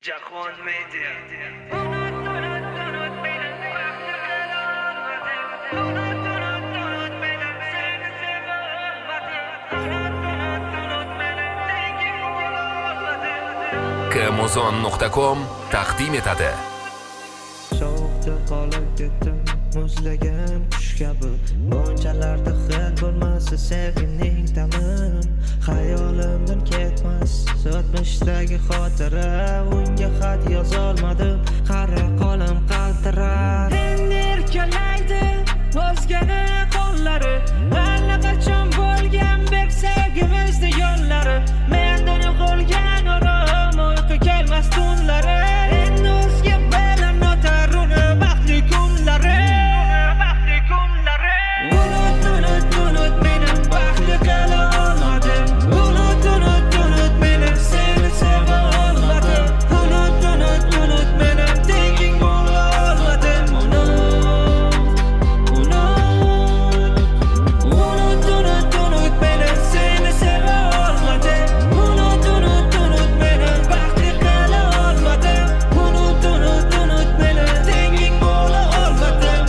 Jahon Media. Kmozon.com taqdim etadi. Sovuqda qolib ketdim, muzlagan qush kabi. Bunchalarda xil bo'lmasa sevgining ta'mi. Xayolimdan ketmas o'tmishdagi xotira. Unga xat yozolmadim, qara qo'lim qaltirar. Endi erkalaydi o'zgani qo'llari. Allaqachon bo'lgan bek sevgimizning yo'llari. Mendan yo'qolgan orom, uyqu kelmas tunlari. Endi o'zga bilan o'tar uni baxtli kunlari. Unut meni baxtli qila olmadim. Unut meni seni seva olmadim. Unut meni tenging bo'la olmadim. Unut meni seni seva olmadim. Unut meni baxtli qila olmadim. Unut meni tenging bo'la olmadim.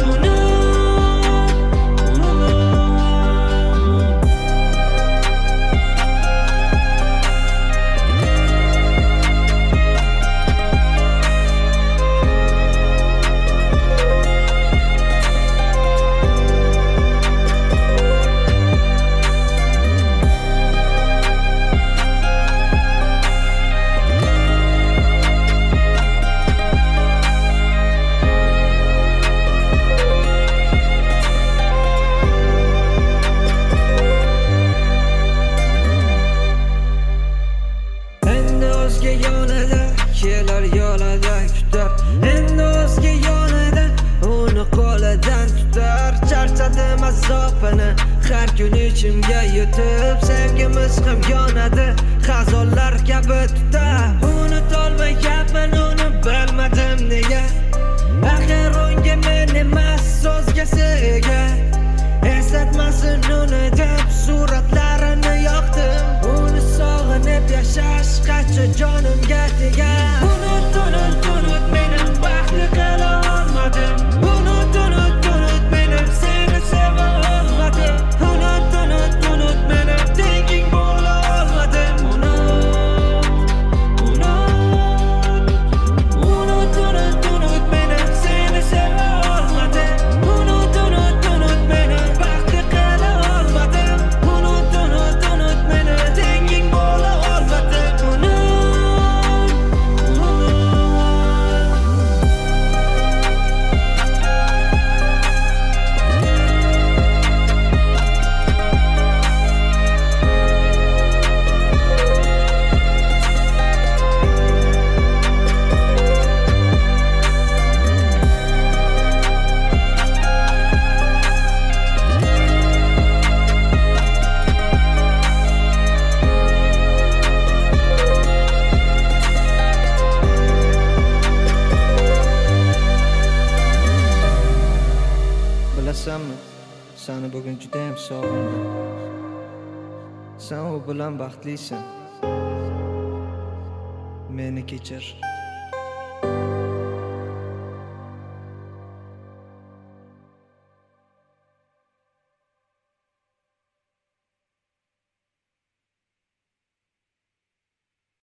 Endi o'zga yonida kelar yo'lida kutar. Endi o'zga yonida uni qo'lidan tutar. Charchadim azobini har kun ichimga yutib. Sevgimiz ham yonadi xazonlar kabi tutar. Unutolmayapman uni bilmadim nega. Axir unga men emas so'zgasi ega. Eslatmasin uni deb suratlarini yoqdim. Uni sog'inib yashash qancha jonimga tegar. Unut meni baxtli qila olmadim. Unut meni seni seva olmadim. Unut meni tenging bo'la olmadim. Unut meni seni seva olmadim. Unut meni baxtli qila olmadim. Unut meni tenging bo'la olmadim. Bilasanmi, seni bugun juda ham sog'indim. Sen u bilan baxtlisan. Meni kechir.